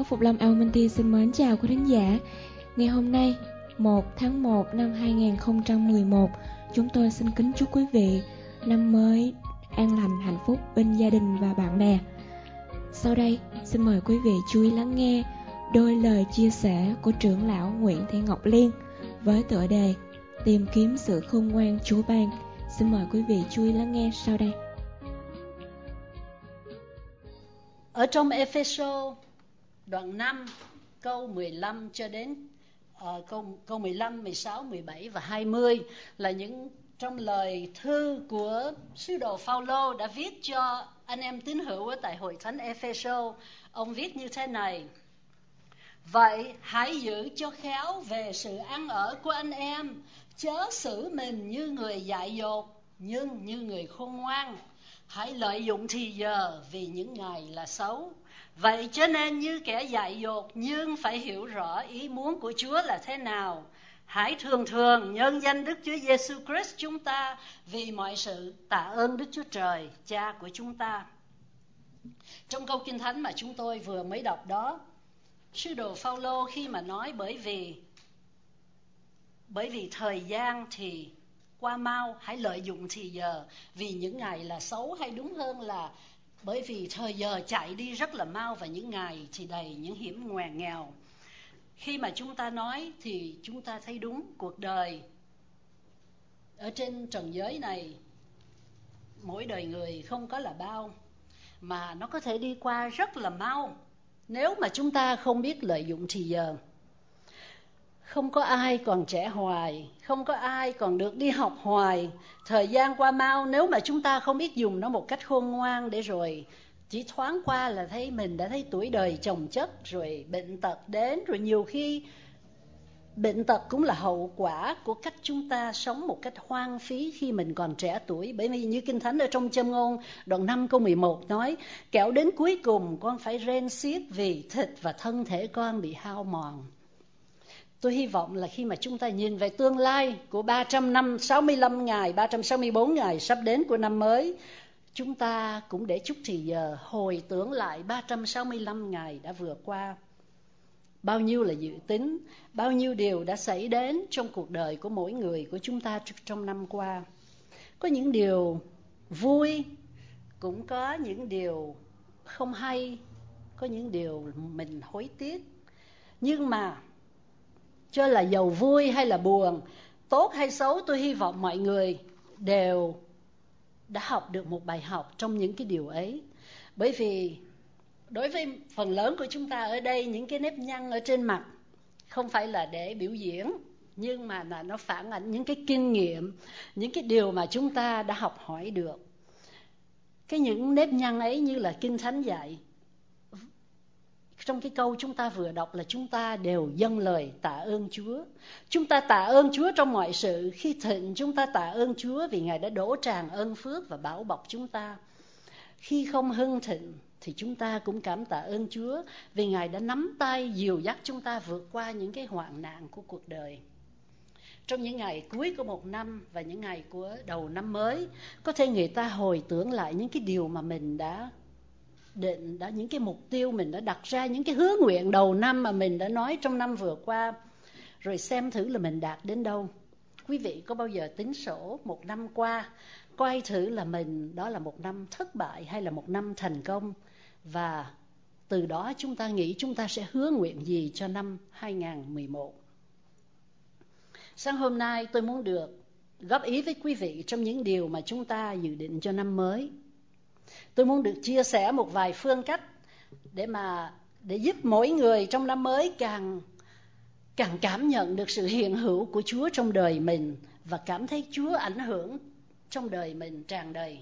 Phục Lâm Alminty xin mến chào quý thính giả. Ngày hôm nay, 1 tháng 1 năm 2011, chúng tôi xin kính chúc quý vị năm mới an lành, hạnh phúc bên gia đình và bạn bè. Sau đây, xin mời quý vị chú ý lắng nghe đôi lời chia sẻ của trưởng lão Nguyễn Thị Ngọc Liên với tựa đề Tìm kiếm sự khôn ngoan Chúa ban. Xin mời quý vị chú ý lắng nghe sau đây. Ở trong Ê-phê-sô đoạn 5 câu 15 cho đến câu 15, 16, 17 và 20 là những trong lời thư của sứ đồ Phao-lô đã viết cho anh em tín hữu ở tại hội thánh Ê-phê-sô. Ông viết như thế này: Vậy hãy giữ cho khéo về sự ăn ở của anh em, chớ xử mình như người dại dột, nhưng như người khôn ngoan. Hãy lợi dụng thì giờ, vì những ngày là xấu. Vậy cho nên như kẻ dại dột, nhưng phải hiểu rõ ý muốn của Chúa là thế nào. Hãy thường thường nhân danh Đức Chúa Giêsu Christ chúng ta vì mọi sự tạ ơn Đức Chúa Trời, Cha của chúng ta. Trong câu Kinh Thánh mà chúng tôi vừa mới đọc đó, sứ đồ Phao-lô khi mà nói bởi vì thời gian thì qua mau, hãy lợi dụng thì giờ vì những ngày là xấu, hay đúng hơn là bởi vì thời giờ chạy đi rất là mau và những ngày thì đầy những hiểm ngoằn nghèo. Khi mà chúng ta nói thì chúng ta thấy đúng, cuộc đời ở trên trần giới này, mỗi đời người không có là bao, mà nó có thể đi qua rất là mau nếu mà chúng ta không biết lợi dụng thì giờ. Không có ai còn trẻ hoài, không có ai còn được đi học hoài. Thời gian qua mau nếu mà chúng ta không biết dùng nó một cách khôn ngoan, để rồi chỉ thoáng qua là thấy mình đã thấy tuổi đời chồng chất, rồi bệnh tật đến, rồi nhiều khi bệnh tật cũng là hậu quả của cách chúng ta sống một cách hoang phí khi mình còn trẻ tuổi. Bởi vì như Kinh Thánh ở trong Châm Ngôn đoạn 5 câu 11 nói: Kẻo đến cuối cùng con phải rên xiết vì thịt và thân thể con bị hao mòn. Tôi hy vọng là khi mà chúng ta nhìn về tương lai của 365 ngày, 364 ngày sắp đến của năm mới, chúng ta cũng để chút thì giờ hồi tưởng lại 365 ngày đã vừa qua. Bao nhiêu là dự tính, bao nhiêu điều đã xảy đến trong cuộc đời của mỗi người của chúng ta trong năm qua. Có những điều vui, cũng có những điều không hay, có những điều mình hối tiếc. Nhưng mà cho là giàu vui hay là buồn, tốt hay xấu, tôi hy vọng mọi người đều đã học được một bài học trong những cái điều ấy. Bởi vì đối với phần lớn của chúng ta ở đây, những cái nếp nhăn ở trên mặt không phải là để biểu diễn, nhưng mà là nó phản ảnh những cái kinh nghiệm, những cái điều mà chúng ta đã học hỏi được. Những nếp nhăn ấy như là Kinh Thánh dạy. Trong cái câu chúng ta vừa đọc là chúng ta đều dâng lời tạ ơn Chúa. Chúng ta tạ ơn Chúa trong mọi sự. Khi thịnh chúng ta tạ ơn Chúa vì Ngài đã đổ tràn ơn phước và bảo bọc chúng ta. Khi không hưng thịnh thì chúng ta cũng cảm tạ ơn Chúa vì Ngài đã nắm tay dìu dắt chúng ta vượt qua những cái hoạn nạn của cuộc đời. Trong những ngày cuối của một năm và những ngày của đầu năm mới, có thể người ta hồi tưởng lại những cái điều mà mình đã định, những cái mục tiêu mình đã đặt ra, những cái hứa nguyện đầu năm mà mình đã nói trong năm vừa qua, rồi xem thử là mình đạt đến đâu. Quý vị có bao giờ tính sổ một năm qua, coi thử là mình đó là một năm thất bại hay là một năm thành công, và từ đó chúng ta nghĩ chúng ta sẽ hứa nguyện gì cho năm 2011. Sáng hôm nay tôi muốn được góp ý với quý vị trong những điều mà chúng ta dự định cho năm mới. Tôi muốn được chia sẻ một vài phương cách để giúp mỗi người trong năm mới càng cảm nhận được sự hiện hữu của Chúa trong đời mình và cảm thấy Chúa ảnh hưởng trong đời mình tràn đầy.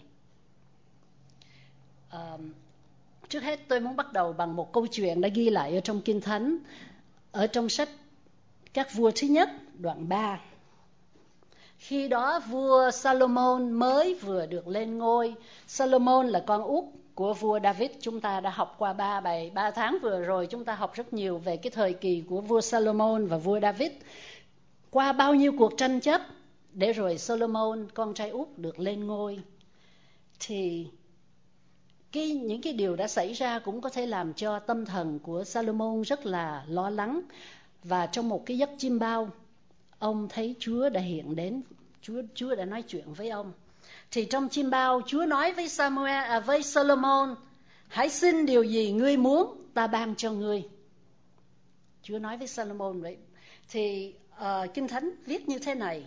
Trước hết tôi muốn bắt đầu bằng một câu chuyện đã ghi lại ở trong Kinh Thánh, ở trong sách Các Vua thứ nhất đoạn 3. Khi đó vua Salomon mới vừa được lên ngôi. Salomon là con út của vua David. Chúng ta đã học qua 3 tháng vừa rồi, chúng ta học rất nhiều về cái thời kỳ của vua Salomon và vua David. Qua bao nhiêu cuộc tranh chấp để rồi Salomon, con trai út, được lên ngôi. Thì những cái điều đã xảy ra cũng có thể làm cho tâm thần của Salomon rất là lo lắng. Và trong một cái giấc chiêm bao, ông thấy Chúa đã hiện đến, Chúa đã nói chuyện với ông. Thì trong chiêm bao, Chúa nói với Solomon, hãy xin điều gì ngươi muốn, ta ban cho ngươi. Chúa nói với Solomon vậy. Thì Kinh Thánh viết như thế này.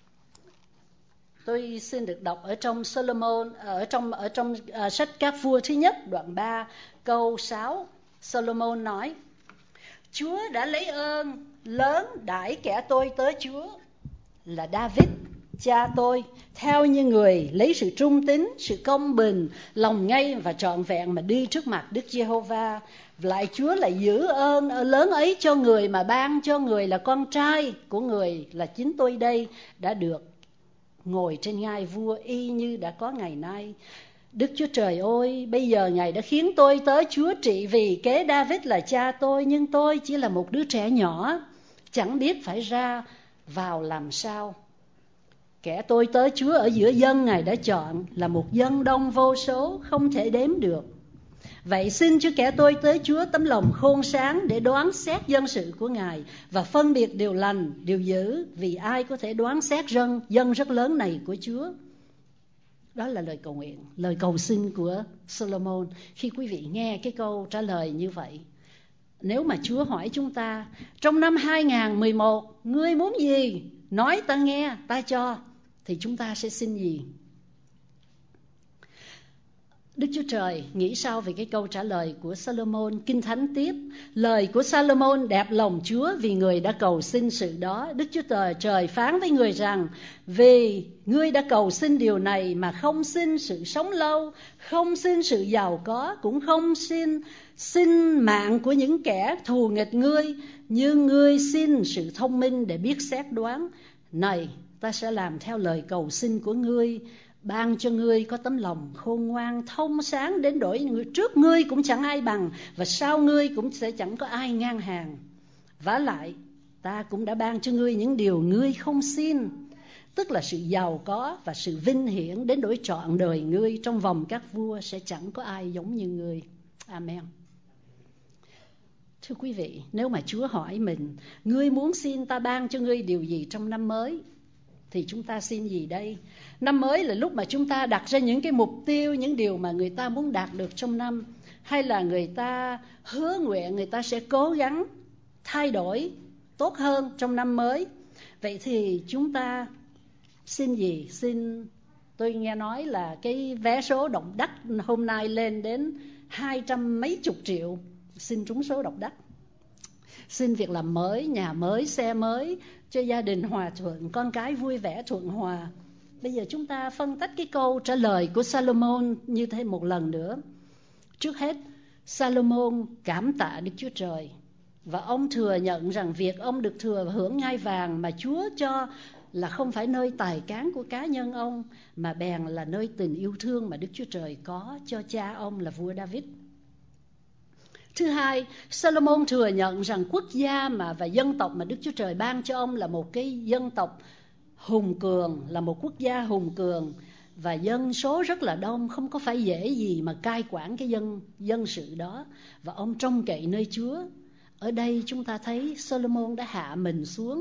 Tôi xin được đọc ở trong Solomon, ở trong sách Các Vua thứ nhất đoạn 3 câu 6. Solomon nói: Chúa đã lấy ơn lớn đãi kẻ tôi tới Chúa là David cha tôi, theo như người lấy sự trung tín, sự công bình, lòng ngay và trọn vẹn mà đi trước mặt Đức Giê-hô-va. Lại Chúa lại giữ ơn lớn ấy cho người mà ban cho người là con trai của người là chính tôi đây đã được ngồi trên ngai vua y như đã có ngày nay. Đức Chúa Trời ơi, bây giờ Ngài đã khiến tôi tới Chúa trị vì kế David là cha tôi, nhưng tôi chỉ là một đứa trẻ nhỏ, chẳng biết phải ra vào làm sao. Kẻ tôi tới Chúa ở giữa dân Ngài đã chọn là một dân đông vô số, không thể đếm được. Vậy xin cho kẻ tôi tới Chúa tấm lòng khôn sáng để đoán xét dân sự của Ngài và phân biệt điều lành, điều dữ, vì ai có thể đoán xét dân rất lớn này của Chúa. Đó là lời cầu nguyện, lời cầu xin của Solomon. Khi quý vị nghe cái câu trả lời như vậy, nếu mà Chúa hỏi chúng ta, trong năm 2011, ngươi muốn gì? Nói ta nghe, ta cho. Thì chúng ta sẽ xin gì? Đức Chúa Trời nghĩ sao về cái câu trả lời của Solomon? Kinh Thánh tiếp, lời của Solomon đẹp lòng Chúa vì người đã cầu xin sự đó. Đức Chúa Trời phán với người rằng, vì ngươi đã cầu xin điều này mà không xin sự sống lâu, không xin sự giàu có, cũng không xin mạng của những kẻ thù nghịch ngươi, nhưng ngươi xin sự thông minh để biết xét đoán. Này, ta sẽ làm theo lời cầu xin của ngươi, ban cho ngươi có tấm lòng khôn ngoan, thông sáng đến đổi trước ngươi cũng chẳng ai bằng, và sau ngươi cũng sẽ chẳng có ai ngang hàng. Vả lại, ta cũng đã ban cho ngươi những điều ngươi không xin, tức là sự giàu có và sự vinh hiển đến đổi trọn đời ngươi. Trong vòng các vua sẽ chẳng có ai giống như ngươi. Amen. Thưa quý vị, nếu mà Chúa hỏi mình, ngươi muốn xin ta ban cho ngươi điều gì trong năm mới, thì chúng ta xin gì đây? Năm mới là lúc mà chúng ta đặt ra những cái mục tiêu, những điều mà người ta muốn đạt được trong năm, hay là người ta hứa nguyện người ta sẽ cố gắng thay đổi tốt hơn trong năm mới. Vậy thì chúng ta xin gì? Tôi nghe nói là cái vé số độc đắc hôm nay lên đến 200 mấy chục triệu, xin trúng số độc đắc. Xin việc làm mới, nhà mới, xe mới, cho gia đình hòa thuận, con cái vui vẻ thuận hòa. Bây giờ chúng ta phân tích cái câu trả lời của Solomon như thế một lần nữa. Trước hết, Solomon cảm tạ Đức Chúa Trời, và ông thừa nhận rằng việc ông được thừa hưởng ngai vàng mà Chúa cho là không phải nơi tài cán của cá nhân ông, mà bèn là nơi tình yêu thương mà Đức Chúa Trời có cho cha ông là vua David. Thứ hai, Solomon thừa nhận rằng quốc gia và dân tộc mà Đức Chúa Trời ban cho ông là một cái dân tộc hùng cường, là một quốc gia hùng cường và dân số rất là đông, không có phải dễ gì mà cai quản cái dân sự đó, và ông trông cậy nơi Chúa. Ở đây chúng ta thấy Solomon đã hạ mình xuống,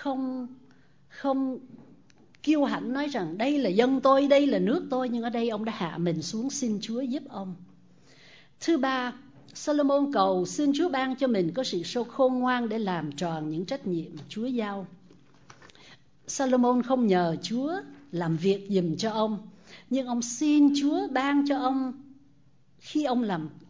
không kiêu hãnh nói rằng đây là dân tôi, đây là nước tôi, nhưng ở đây ông đã hạ mình xuống xin Chúa giúp ông. Thứ ba, Solomon cầu xin Chúa ban cho mình có sự khôn ngoan để làm tròn những trách nhiệm Chúa giao. Solomon không nhờ Chúa làm việc giùm cho ông, nhưng ông xin Chúa ban cho ông khi ông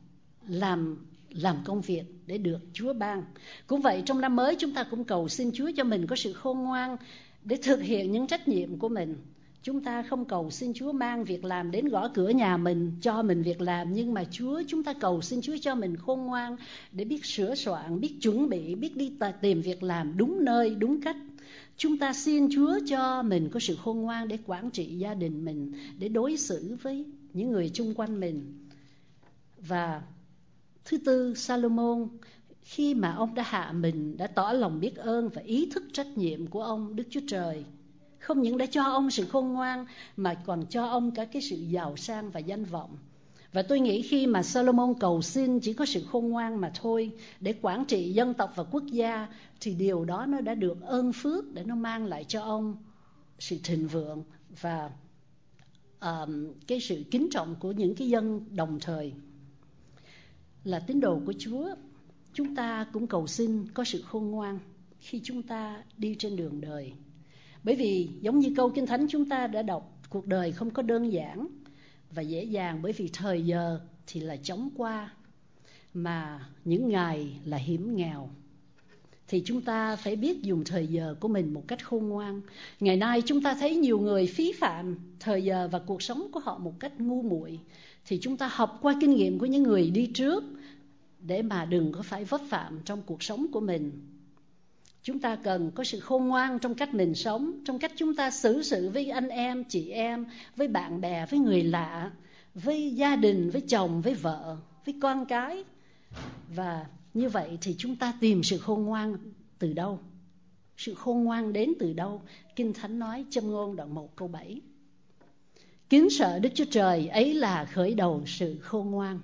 làm công việc để được Chúa ban. Cũng vậy, trong năm mới chúng ta cũng cầu xin Chúa cho mình có sự khôn ngoan để thực hiện những trách nhiệm của mình. Chúng ta không cầu xin Chúa mang việc làm đến gõ cửa nhà mình, cho mình việc làm, nhưng mà chúng ta cầu xin Chúa cho mình khôn ngoan để biết sửa soạn, biết chuẩn bị, biết đi tìm việc làm đúng nơi, đúng cách. Chúng ta xin Chúa cho mình có sự khôn ngoan để quản trị gia đình mình, để đối xử với những người chung quanh mình. Và thứ tư, Solomon khi mà ông đã hạ mình, đã tỏ lòng biết ơn và ý thức trách nhiệm của ông, Đức Chúa Trời không những đã cho ông sự khôn ngoan mà còn cho ông cả cái sự giàu sang và danh vọng. Và tôi nghĩ khi mà Solomon cầu xin chỉ có sự khôn ngoan mà thôi để quản trị dân tộc và quốc gia, thì điều đó nó đã được ơn phước để nó mang lại cho ông sự thịnh vượng và cái sự kính trọng của những cái dân đồng thời. Là tín đồ của Chúa, chúng ta cũng cầu xin có sự khôn ngoan khi chúng ta đi trên đường đời. Bởi vì giống như câu Kinh Thánh chúng ta đã đọc, cuộc đời không có đơn giản và dễ dàng, bởi vì thời giờ thì là chóng qua, mà những ngày là hiểm nghèo. Thì chúng ta phải biết dùng thời giờ của mình một cách khôn ngoan. Ngày nay chúng ta thấy nhiều người phí phạm thời giờ và cuộc sống của họ một cách ngu muội. Thì chúng ta học qua kinh nghiệm của những người đi trước để mà đừng có phải vấp phạm trong cuộc sống của mình. Chúng ta cần có sự khôn ngoan trong cách mình sống, trong cách chúng ta xử sự với anh em, chị em, với bạn bè, với người lạ, với gia đình, với chồng, với vợ, với con cái. Và như vậy thì chúng ta tìm sự khôn ngoan từ đâu? Sự khôn ngoan đến từ đâu? Kinh Thánh nói, Châm ngôn đoạn 1 câu 7. Kính sợ Đức Chúa Trời ấy là khởi đầu sự khôn ngoan.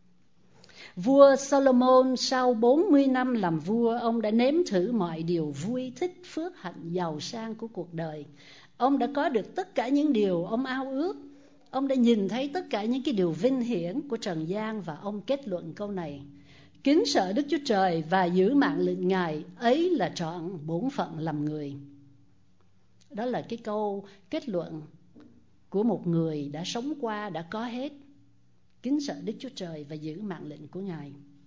Vua Solomon sau 40 năm làm vua, ông đã nếm thử mọi điều vui thích, phước hạnh, giàu sang của cuộc đời. Ông đã có được tất cả những điều ông ao ước. Ông đã nhìn thấy tất cả những cái điều vinh hiển của trần gian, và ông kết luận câu này: kính sợ Đức Chúa Trời và giữ mạng lệnh Ngài ấy là trọn bổn phận làm người. Đó là cái câu kết luận của một người đã sống qua, đã có hết. Kính sợ Đức Chúa Trời và giữ mạng lệnh của Ngài.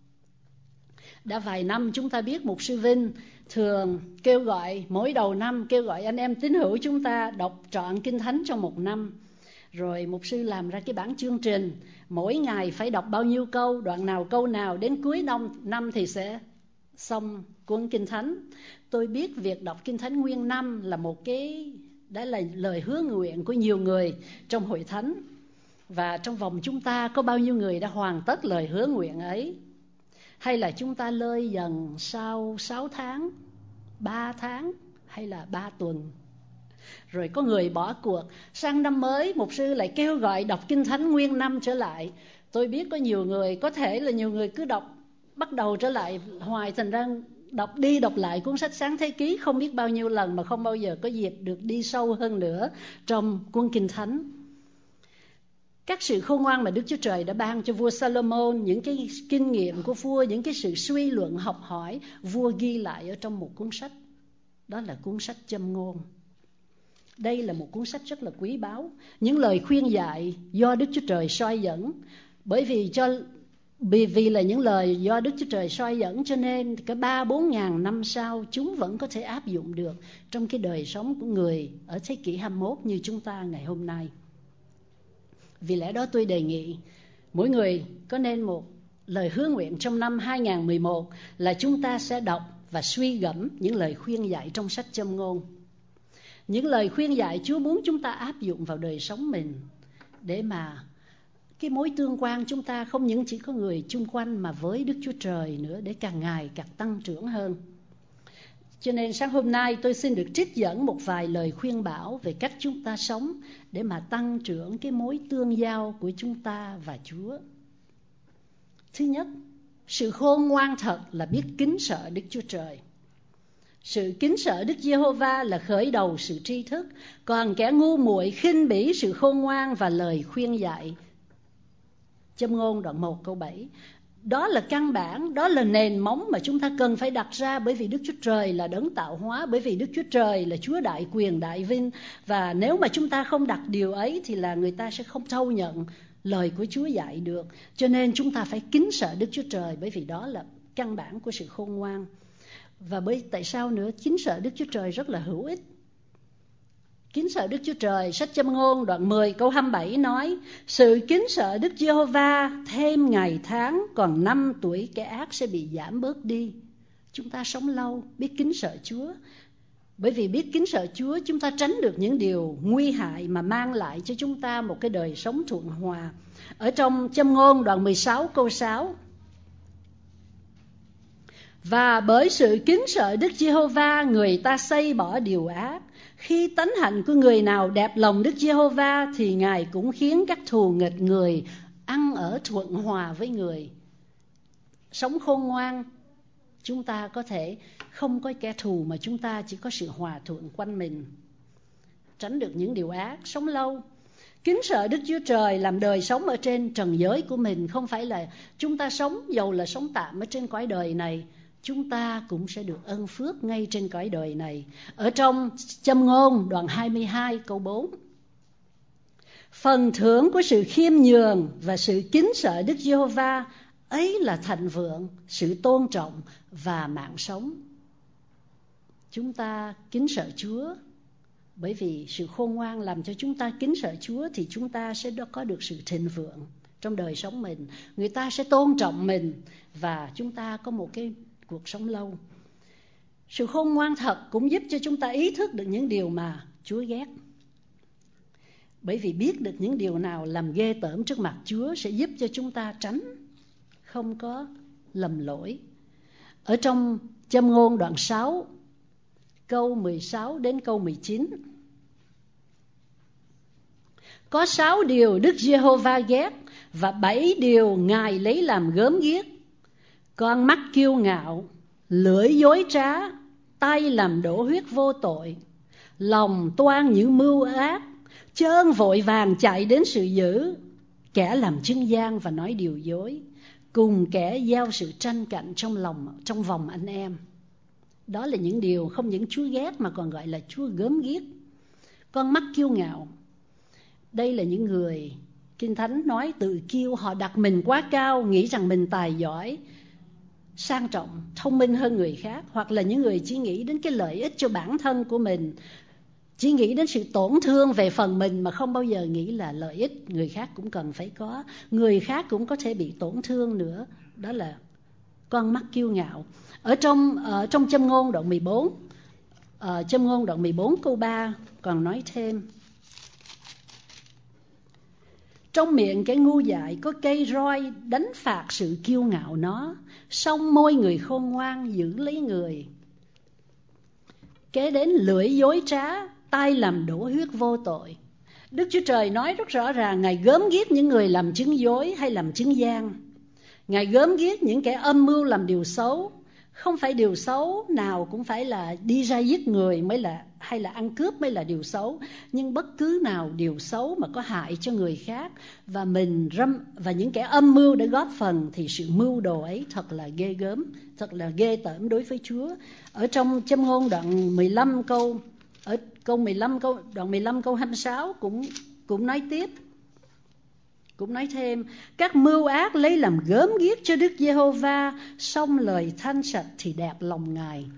Đã vài năm chúng ta biết mục sư Vinh thường kêu gọi, mỗi đầu năm kêu gọi anh em tín hữu chúng ta đọc trọn Kinh Thánh trong một năm. Rồi mục sư làm ra cái bản chương trình, mỗi ngày phải đọc bao nhiêu câu, đoạn nào câu nào, đến cuối năm thì sẽ xong cuốn Kinh Thánh. Tôi biết việc đọc Kinh Thánh nguyên năm là một cái, đã là lời hứa nguyện của nhiều người trong hội thánh. Và trong vòng chúng ta có bao nhiêu người đã hoàn tất lời hứa nguyện ấy? Hay là chúng ta lơi dần sau 6 tháng, 3 tháng hay là 3 tuần? Rồi có người bỏ cuộc, sang năm mới mục sư lại kêu gọi đọc Kinh Thánh nguyên năm trở lại. Tôi biết có nhiều người, có thể là nhiều người cứ đọc, bắt đầu trở lại hoài, thành ra đọc đi đọc lại cuốn sách Sáng Thế Ký không biết bao nhiêu lần mà không bao giờ có dịp được đi sâu hơn nữa trong cuốn Kinh Thánh. Các sự khôn ngoan mà Đức Chúa Trời đã ban cho vua Solomon, những cái kinh nghiệm của vua, những cái sự suy luận học hỏi, vua ghi lại ở trong một cuốn sách. Đó là cuốn sách Châm ngôn. Đây là một cuốn sách rất là quý báu. Những lời khuyên dạy do Đức Chúa Trời soi dẫn. Bởi vì là những lời do Đức Chúa Trời soi dẫn, cho nên cả 3-4 ngàn năm sau chúng vẫn có thể áp dụng được trong cái đời sống của người ở thế kỷ 21 như chúng ta ngày hôm nay. Vì lẽ đó tôi đề nghị mỗi người có nên một lời hứa nguyện trong năm 2011 là chúng ta sẽ đọc và suy gẫm những lời khuyên dạy trong sách Châm ngôn. Những lời khuyên dạy Chúa muốn chúng ta áp dụng vào đời sống mình, để mà cái mối tương quan chúng ta không những chỉ có người chung quanh mà với Đức Chúa Trời nữa, để càng ngày càng tăng trưởng hơn. Cho nên sáng hôm nay tôi xin được trích dẫn một vài lời khuyên bảo về cách chúng ta sống để mà tăng trưởng cái mối tương giao của chúng ta và Chúa. Thứ nhất, sự khôn ngoan thật là biết kính sợ Đức Chúa Trời. Sự kính sợ Đức Giê-hô-va là khởi đầu sự tri thức, còn kẻ ngu muội khinh bỉ sự khôn ngoan và lời khuyên dạy. Châm ngôn đoạn 1 câu 7. Đó là căn bản, đó là nền móng mà chúng ta cần phải đặt ra, bởi vì Đức Chúa Trời là đấng tạo hóa, bởi vì Đức Chúa Trời là Chúa đại quyền đại vinh. Và nếu mà chúng ta không đặt điều ấy thì là người ta sẽ không thâu nhận lời của Chúa dạy được. Cho nên chúng ta phải kính sợ Đức Chúa Trời, bởi vì đó là căn bản của sự khôn ngoan. Và tại sao nữa? Kính sợ Đức Chúa Trời rất là hữu ích. Kính sợ Đức Chúa Trời, sách Châm ngôn đoạn 10 câu 27 nói: sự kính sợ Đức Giê-hô-va thêm ngày tháng, còn năm tuổi kẻ ác sẽ bị giảm bớt đi. Chúng ta sống lâu, biết kính sợ Chúa. Bởi vì biết kính sợ Chúa, chúng ta tránh được những điều nguy hại mà mang lại cho chúng ta một cái đời sống thuận hòa. Ở trong Châm ngôn đoạn 16 câu 6: và bởi sự kính sợ Đức Giê-hô-va, người ta xây bỏ điều ác. Khi tánh hạnh của người nào đẹp lòng Đức Giê-hô-va, thì Ngài cũng khiến các thù nghịch người ăn ở thuận hòa với người, sống khôn ngoan. Chúng ta có thể không có kẻ thù mà chúng ta chỉ có sự hòa thuận quanh mình. Tránh được những điều ác, sống lâu. Kính sợ Đức Chúa Trời làm đời sống ở trên trần giới của mình. Không phải là chúng ta sống, dầu là sống tạm ở trên cõi đời này, chúng ta cũng sẽ được ân phước ngay trên cõi đời này. Ở trong Châm Ngôn đoạn 22 câu 4: phần thưởng của sự khiêm nhường và sự kính sợ Đức Giê-hô-va ấy là thịnh vượng, sự tôn trọng và mạng sống. Chúng ta kính sợ Chúa, bởi vì sự khôn ngoan làm cho chúng ta kính sợ Chúa, thì chúng ta sẽ có được sự thịnh vượng trong đời sống mình. Người ta sẽ tôn trọng mình và chúng ta có một cái cuộc sống lâu. Sự khôn ngoan thật cũng giúp cho chúng ta ý thức được những điều mà Chúa ghét. Bởi vì biết được những điều nào làm ghê tởm trước mặt Chúa sẽ giúp cho chúng ta tránh, không có lầm lỗi. Ở trong Châm Ngôn đoạn 6 câu 16 đến câu 19: có 6 điều Đức Giê-hô-va ghét, và 7 điều Ngài lấy làm gớm ghiếc: con mắt kiêu ngạo, lưỡi dối trá, tay làm đổ huyết vô tội, lòng toan những mưu ác, chân vội vàng chạy đến sự dữ, kẻ làm chứng gian và nói điều dối, cùng kẻ gieo sự tranh cạnh trong vòng anh em. Đó là những điều không những Chúa ghét mà còn gọi là Chúa gớm ghiếc. Con mắt kiêu ngạo, đây là những người Kinh Thánh nói tự kiêu, họ đặt mình quá cao, nghĩ rằng mình tài giỏi, sang trọng, thông minh hơn người khác, hoặc là những người chỉ nghĩ đến cái lợi ích cho bản thân của mình, chỉ nghĩ đến sự tổn thương về phần mình mà không bao giờ nghĩ là lợi ích người khác cũng cần phải có, người khác cũng có thể bị tổn thương nữa. Đó là con mắt kiêu ngạo. Ở trong Châm Ngôn đoạn 14, Châm Ngôn đoạn 14 câu 3 còn nói thêm: trong miệng kẻ ngu dại có cây roi đánh phạt sự kiêu ngạo nó, song môi người khôn ngoan giữ lấy người. Kế đến lưỡi dối trá, tay làm đổ huyết vô tội. Đức Chúa Trời nói rất rõ ràng, Ngài gớm ghiếc những người làm chứng dối hay làm chứng gian. Ngài gớm ghiếc những kẻ âm mưu làm điều xấu. Không phải điều xấu nào cũng phải là đi ra giết người mới là, hay là ăn cướp mới là điều xấu, nhưng bất cứ nào điều xấu mà có hại cho người khác và những kẻ âm mưu để góp phần, thì sự mưu đồ ấy thật là ghê gớm, thật là ghê tởm đối với Chúa. Ở trong Châm Ngôn đoạn 15 đoạn 15 câu 26 cũng nói tiếp, cũng nói thêm: các mưu ác lấy làm gớm ghiếc cho Đức Giê-hô-va, song lời thanh sạch thì đẹp lòng Ngài.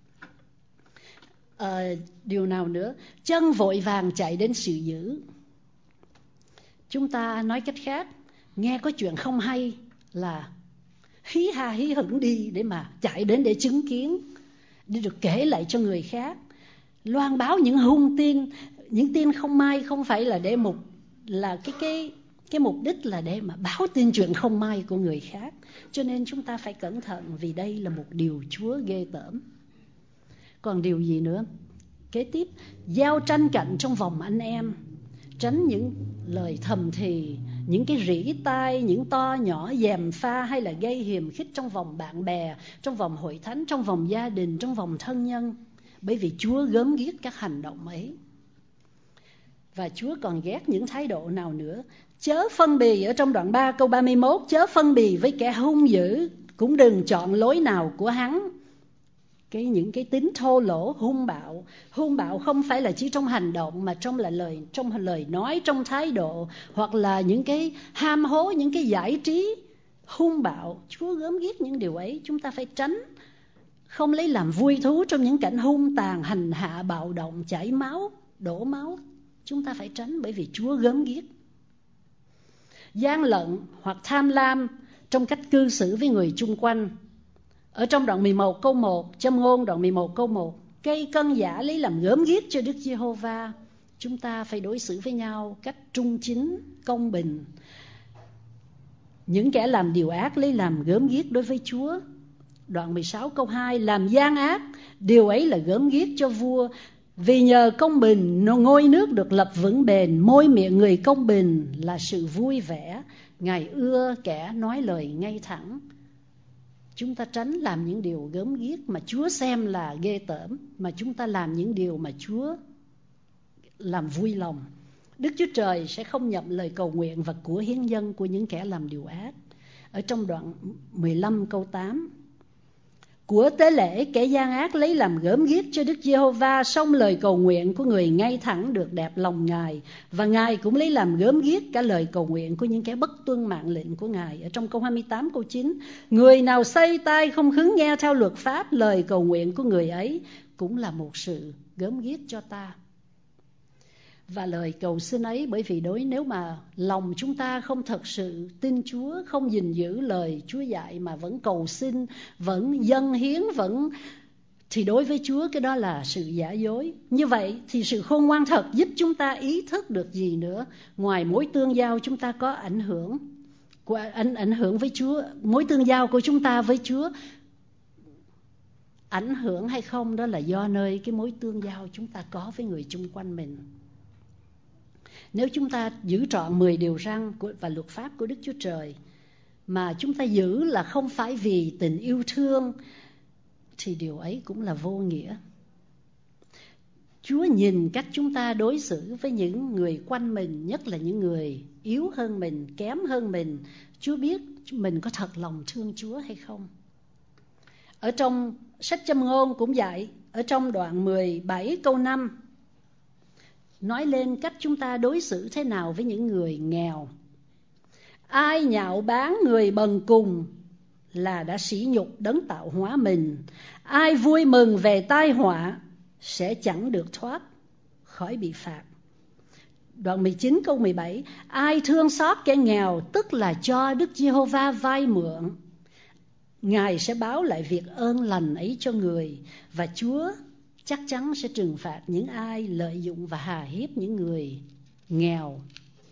Điều nào nữa? Chân vội vàng chạy đến sự dữ. Chúng ta nói cách khác, nghe có chuyện không hay là hí ha hí hửng đi để mà chạy đến để chứng kiến, để được kể lại cho người khác, loan báo những hung tin, những tin không may, không phải là để cái mục đích là để mà báo tin chuyện không may của người khác. Cho nên chúng ta phải cẩn thận, vì đây là một điều Chúa ghê tởm. Còn điều gì nữa? Kế tiếp, giao tranh cạnh trong vòng anh em. Tránh những lời thầm thì, những cái rỉ tai, những to nhỏ, gièm pha hay là gây hiềm khích trong vòng bạn bè, trong vòng hội thánh, trong vòng gia đình, trong vòng thân nhân. Bởi vì Chúa gớm ghiếc các hành động ấy. Và Chúa còn ghét những thái độ nào nữa? Chớ phân bì, ở trong đoạn 3 câu 31, chớ phân bì với kẻ hung dữ, cũng đừng chọn lối nào của hắn. Những cái tính thô lỗ, hung bạo không phải là chỉ trong hành động, mà trong lời nói, trong thái độ, hoặc là những cái ham hố, những cái giải trí hung bạo. Chúa gớm ghiếc những điều ấy, chúng ta phải tránh. Không lấy làm vui thú trong những cảnh hung tàn, hành hạ, bạo động, chảy máu, đổ máu. Chúng ta phải tránh, bởi vì Chúa gớm ghiếc. Gian lận hoặc tham lam trong cách cư xử với người chung quanh. Ở trong đoạn 11 câu 1, Châm Ngôn đoạn 11 câu 1: cây cân giả lấy làm gớm ghiếc cho Đức Giê-hô-va. Chúng ta phải đối xử với nhau cách trung chính, công bình. Những kẻ làm điều ác lấy làm gớm ghiếc đối với Chúa. Đoạn 16 câu 2: làm gian ác, điều ấy là gớm ghiếc cho vua, Vì nhờ công bình ngôi nước được lập vững bền, môi miệng người công bình là sự vui vẻ. Ngài ưa kẻ nói lời ngay thẳng. Chúng ta tránh làm những điều gớm ghiếc mà Chúa xem là ghê tởm, mà chúng ta làm những điều mà Chúa làm vui lòng. Đức Chúa Trời sẽ không nhận lời cầu nguyện và của hiến dâng của những kẻ làm điều ác. Ở trong đoạn 15 câu 8, của tế lễ kẻ gian ác lấy làm gớm ghiếc cho Đức Giê-hô-va, song lời cầu nguyện của người ngay thẳng được đẹp lòng Ngài, và Ngài cũng lấy làm gớm ghiếc cả lời cầu nguyện của những kẻ bất tuân mạng lệnh của Ngài. Ở trong câu 28 câu 9, người nào xây tai không khứng nghe theo luật pháp, lời cầu nguyện của người ấy cũng là một sự gớm ghiếc cho ta. Và lời cầu xin ấy, bởi vì nếu mà lòng chúng ta không thật sự tin Chúa, không gìn giữ lời Chúa dạy mà vẫn cầu xin, vẫn dâng hiến, thì đối với Chúa cái đó là sự giả dối. Như vậy thì sự khôn ngoan thật giúp chúng ta ý thức được gì nữa? Ngoài mối tương giao chúng ta có ảnh hưởng với Chúa, mối tương giao của chúng ta với Chúa ảnh hưởng hay không, đó là do nơi cái mối tương giao chúng ta có với người chung quanh mình. Nếu chúng ta giữ trọn 10 điều răn và luật pháp của Đức Chúa Trời mà chúng ta giữ là không phải vì tình yêu thương, thì điều ấy cũng là vô nghĩa. Chúa nhìn cách chúng ta đối xử với những người quanh mình, nhất là những người yếu hơn mình, kém hơn mình. Chúa biết mình có thật lòng thương Chúa hay không. Ở trong sách Châm Ngôn cũng vậy, ở trong đoạn 17 câu 5, nói lên cách chúng ta đối xử thế nào với những người nghèo. Ai nhạo báng người bần cùng là đã sỉ nhục đấng tạo hóa mình. Ai vui mừng về tai họa sẽ chẳng được thoát khỏi bị phạt. Đoạn 19 câu 17, ai thương xót kẻ nghèo, tức là cho Đức Giê-hô-va vay mượn, Ngài sẽ báo lại việc ơn lành ấy cho người, và Chúa chắc chắn sẽ trừng phạt những ai lợi dụng và hà hiếp những người nghèo.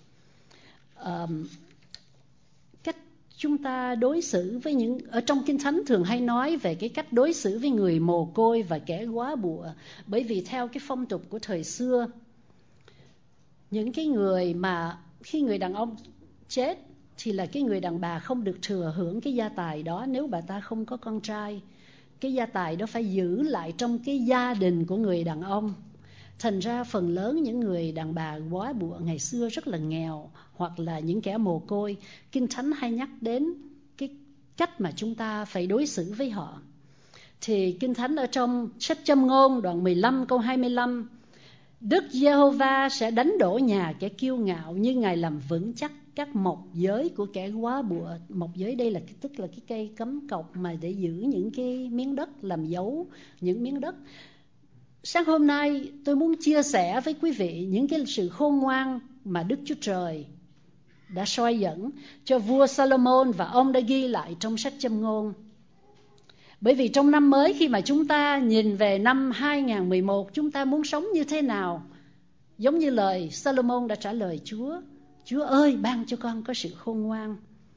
Cách chúng ta đối xử với ở trong Kinh Thánh thường hay nói về cái cách đối xử với người mồ côi và kẻ góa bụa. Bởi vì theo cái phong tục của thời xưa, những cái người mà khi người đàn ông chết thì là cái người đàn bà không được thừa hưởng cái gia tài đó. Nếu bà ta không có con trai, cái gia tài đó phải giữ lại trong cái gia đình của người đàn ông. Thành ra phần lớn những người đàn bà góa bụa ngày xưa rất là nghèo, hoặc là những kẻ mồ côi, Kinh Thánh hay nhắc đến cái cách mà chúng ta phải đối xử với họ. Thì Kinh Thánh ở trong sách Châm Ngôn đoạn 15 câu 25, Đức Giê-hô-va sẽ đánh đổ nhà kẻ kiêu ngạo, như Ngài làm vững chắc các mộc giới của kẻ góa bụa. Mộc giới đây là tức là cái cây cấm cọc mà để giữ những cái miếng đất, làm dấu những miếng đất. Sáng hôm nay tôi muốn chia sẻ với quý vị những cái sự khôn ngoan mà Đức Chúa Trời đã soi dẫn cho vua Salomon, và ông đã ghi lại trong sách Châm Ngôn. Bởi vì trong năm mới, khi mà chúng ta nhìn về năm 2011, chúng ta muốn sống như thế nào? Giống như lời Salomon đã trả lời Chúa: Chúa ơi, ban cho con có sự khôn ngoan.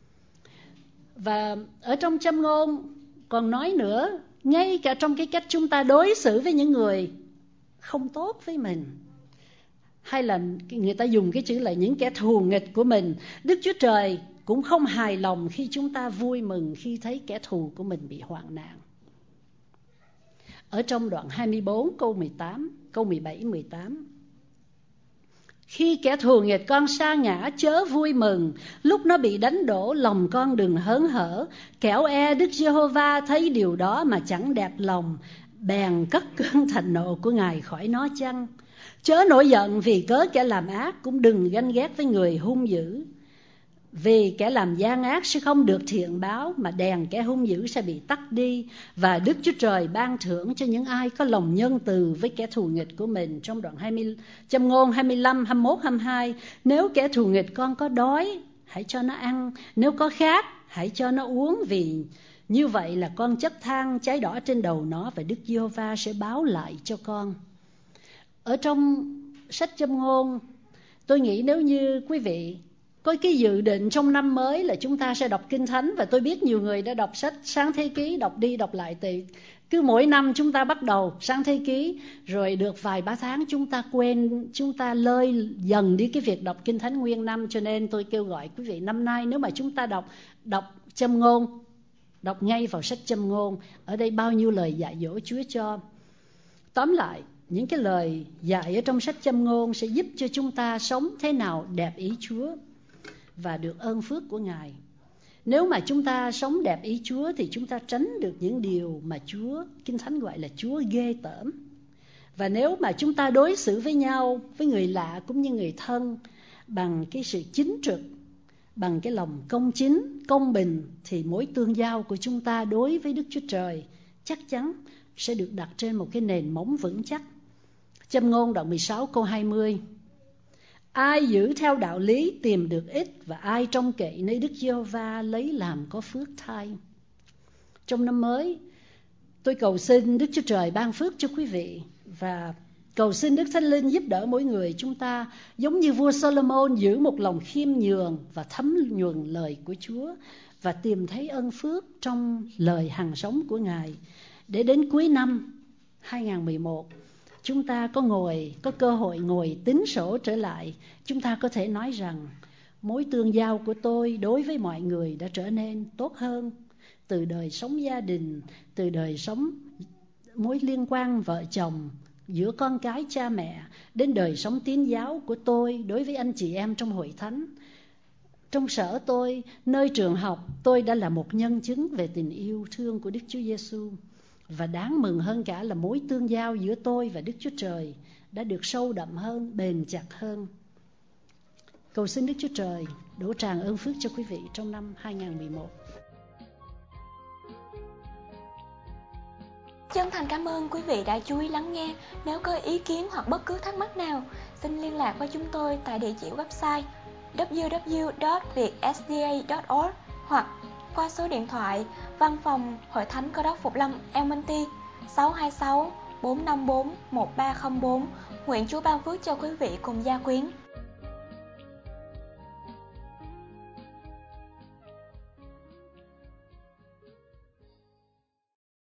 Và ở trong Châm Ngôn còn nói nữa, ngay cả trong cái cách chúng ta đối xử với những người không tốt với mình, hay là người ta dùng cái chữ là những kẻ thù nghịch của mình, Đức Chúa Trời cũng không hài lòng khi chúng ta vui mừng khi thấy kẻ thù của mình bị hoạn nạn. Ở trong đoạn 24 câu 18, câu 17, 18, khi kẻ thù nghịch con sa ngã, chớ vui mừng, lúc nó bị đánh đổ, lòng con đừng hớn hở, kẻo e Đức Giê-hô-va thấy điều đó mà chẳng đẹp lòng, bèn cất cơn thịnh nộ của Ngài khỏi nó chăng. Chớ nổi giận vì cớ kẻ làm ác, cũng đừng ganh ghét với người hung dữ, vì kẻ làm gian ác sẽ không được thiện báo, mà đèn kẻ hung dữ sẽ bị tắt đi. Và Đức Chúa Trời ban thưởng cho những ai có lòng nhân từ với kẻ thù nghịch của mình. Trong đoạn 20, Châm Ngôn 25, 21, 22, nếu kẻ thù nghịch con có đói, hãy cho nó ăn, nếu có khát, hãy cho nó uống, vì như vậy là con chất than cháy đỏ trên đầu nó, và Đức Giê-hô-va sẽ báo lại cho con. Ở trong sách Châm Ngôn, tôi nghĩ nếu như quý vị có cái dự định trong năm mới là chúng ta sẽ đọc Kinh Thánh. Và tôi biết nhiều người đã đọc sách Sáng Thế Ký, đọc đi đọc lại. Thì cứ mỗi năm chúng ta bắt đầu Sáng Thế Ký, rồi được vài ba tháng chúng ta quên, chúng ta lơi dần đi cái việc đọc Kinh Thánh nguyên năm. Cho nên tôi kêu gọi quý vị năm nay nếu mà chúng ta đọc Châm Ngôn, đọc ngay vào sách Châm Ngôn. Ở đây bao nhiêu lời dạy dỗ Chúa cho. Tóm lại, những cái lời dạy ở trong sách Châm Ngôn sẽ giúp cho chúng ta sống thế nào đẹp ý Chúa và được ơn phước của Ngài. Nếu mà chúng ta sống đẹp ý Chúa thì chúng ta tránh được những điều mà Kinh Thánh gọi là Chúa ghê tởm. Và nếu mà chúng ta đối xử với nhau, với người lạ cũng như người thân, bằng cái sự chính trực, bằng cái lòng công chính, công bình, thì mối tương giao của chúng ta đối với Đức Chúa Trời chắc chắn sẽ được đặt trên một cái nền móng vững chắc. Châm Ngôn đoạn 16 câu 20: Ai giữ theo đạo lý tìm được ích, và ai trông cậy nơi Đức Giê-hô-va lấy làm có phước thay. Trong năm mới, tôi cầu xin Đức Chúa Trời ban phước cho quý vị, và cầu xin Đức Thánh Linh giúp đỡ mỗi người chúng ta giống như vua Solomon giữ một lòng khiêm nhường và thấm nhuần lời của Chúa, và tìm thấy ơn phước trong lời hằng sống của Ngài, để đến cuối năm 2011 chúng ta có cơ hội ngồi tính sổ trở lại. Chúng ta có thể nói rằng mối tương giao của tôi đối với mọi người đã trở nên tốt hơn, từ đời sống gia đình, từ đời sống mối liên quan vợ chồng, giữa con cái cha mẹ, đến đời sống tín giáo của tôi đối với anh chị em trong hội thánh. Trong sở tôi, nơi trường học, tôi đã là một nhân chứng về tình yêu thương của Đức Chúa Giêsu. Và đáng mừng hơn cả là mối tương giao giữa tôi và Đức Chúa Trời đã được sâu đậm hơn, bền chặt hơn. Cầu xin Đức Chúa Trời đổ tràn ơn phước cho quý vị trong năm 2011. Chân thành cảm ơn quý vị đã chú ý lắng nghe. Nếu có ý kiến hoặc bất cứ thắc mắc nào, xin liên lạc với chúng tôi tại địa chỉ website www.vietsda.org hoặc qua số điện thoại Văn phòng Hội Thánh Cơ Đốc Phục Lâm El Monte 626 454 1304. Nguyện Chúa ban phước cho quý vị cùng gia quyến.